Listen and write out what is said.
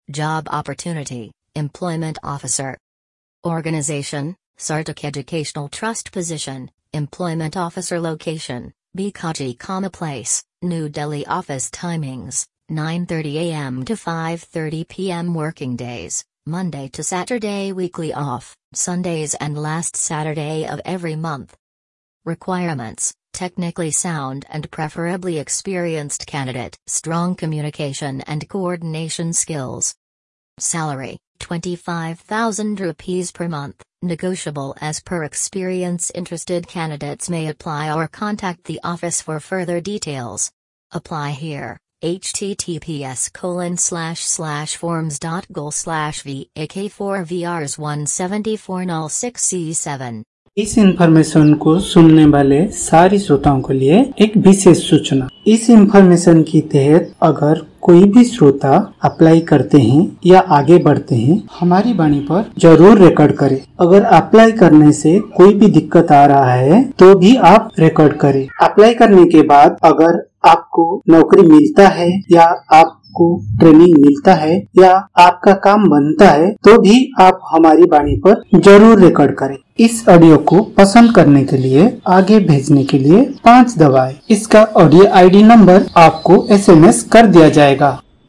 Job opportunity, Employment Officer. Organization, Sartak Educational Trust Position, Employment Officer. Location, Bikaji Kama Place, New Delhi. Office timings, 9:30 a.m. to 5:30 p.m. Working days, Monday to Saturday. Weekly off, Sundays and last Saturday of every month. Requirements: technically sound and preferably experienced candidate. Strong communication and coordination skills. Salary, 25,000 rupees per month, negotiable as per experience. Interested candidates may apply or contact the office for further details. Apply here. https://forms.go/VAK4VRs17406C7। इस information को सुनने वाले सारी श्रोताओं के लिए एक विशेष सूचना। इस इंफॉर्मेशन के तहत अगर कोई भी श्रोता अप्लाई करते हैं या आगे बढ़ते हैं, हमारी वाणी पर जरूर रिकॉर्ड करें। अगर अप्लाई करने से कोई भी दिक्कत आ रहा है तो भी आप रिकॉर्ड करें। अप्लाई करने के बाद अगर आपको नौकरी मिलता है या आपको ट्रेनिंग मिलता है या आपका काम बनता है तो भी आप हमारी वाणी पर जरूर रिकॉर्ड करें। इस ऑडियो को पसंद करने के लिए, आगे भेजने के लिए 5 दबाएं। इसका ऑडियो आईडी नंबर आपको SMS कर दिया जाएगा।